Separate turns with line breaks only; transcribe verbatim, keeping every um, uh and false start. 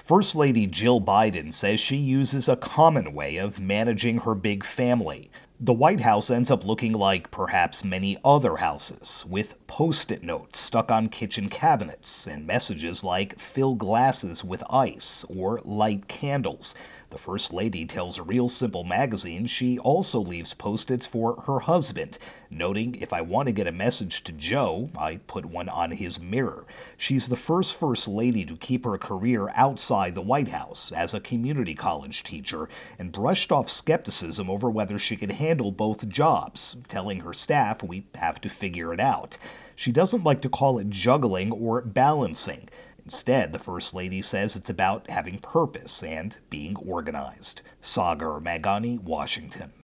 First Lady Jill Biden says she uses a common way of managing her big family. The White House ends up looking like perhaps many other houses, with post-it notes stuck on kitchen cabinets and messages like "fill glasses with ice" or "light candles." The First Lady tells Real Simple magazine she also leaves post-its for her husband, noting, "If I want to get a message to Joe, I put one on his mirror." She's the first First Lady to keep her career outside the White House as a community college teacher and brushed off skepticism over whether she could handle both jobs, telling her staff, "We have to figure it out." She doesn't like to call it juggling or balancing. Instead, the First Lady says it's about having purpose and being organized. Sagar Meghani, Washington.